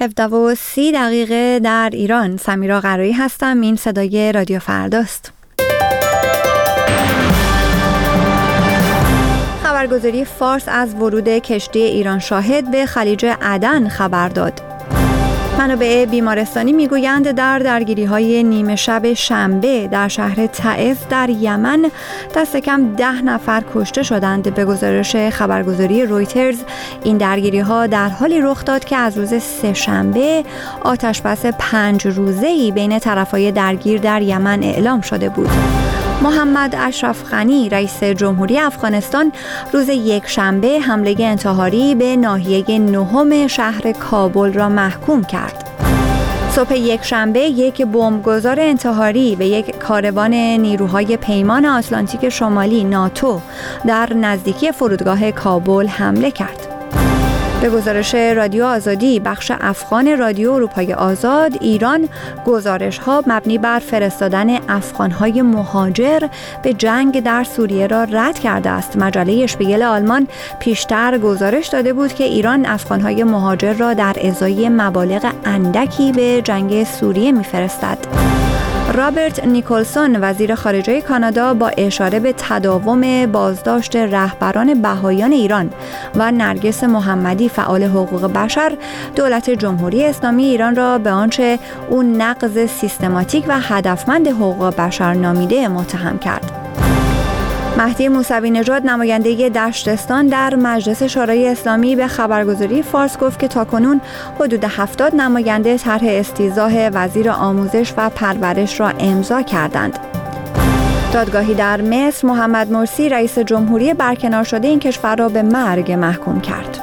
17:30 در ایران. سمیرا قرایی هستم. این صدای رادیو فرداست. خبرگزاری فارس از ورود کشتی ایران شاهد به خلیج عدن خبر داد. منابع بیمارستانی میگویند در درگیری‌های نیمه شب شنبه در شهر تعز در یمن دست کم 10 نفر کشته شدند. به گزارش خبرگزاری رویترز این درگیری‌ها در حالی رخ داد که از روز سه‌شنبه آتش‌بس 5 روزه‌ای بین طرفای درگیر در یمن اعلام شده بود. محمد اشرف غنی رئیس جمهوری افغانستان روز یکشنبه حمله انتحاری به ناحیه 9 شهر کابل را محکوم کرد. صبح یکشنبه یک بمبگذار انتحاری به یک کاروان نیروهای پیمان آتلانتیک شمالی ناتو در نزدیکی فرودگاه کابل حمله کرد. به گزارش رادیو آزادی بخش افغان رادیو اروپای آزاد، ایران گزارش‌ها مبنی بر فرستادن افغان‌های مهاجر به جنگ در سوریه را رد کرده است. مجله اشپیگل آلمان پیشتر گزارش داده بود که ایران افغان‌های مهاجر را در ازای مبالغ اندکی به جنگ سوریه می‌فرستد. رابرت نیکلسون وزیر خارجه کانادا با اشاره به تداوم بازداشت رهبران بهائیان ایران و نرگس محمدی فعال حقوق بشر، دولت جمهوری اسلامی ایران را به آنچه او نقض سیستماتیک و هدفمند حقوق بشر نامیده متهم کرد. مهدی موسوی نژاد نماینده دشتستان در مجلس شورای اسلامی به خبرگزاری فارس گفت که تاکنون حدود 70 نماینده طرح استیضاح وزیر آموزش و پرورش را امضا کردند. دادگاهی در مصر محمد مرسی رئیس جمهوری برکنار شده این کشور را به مرگ محکوم کرد.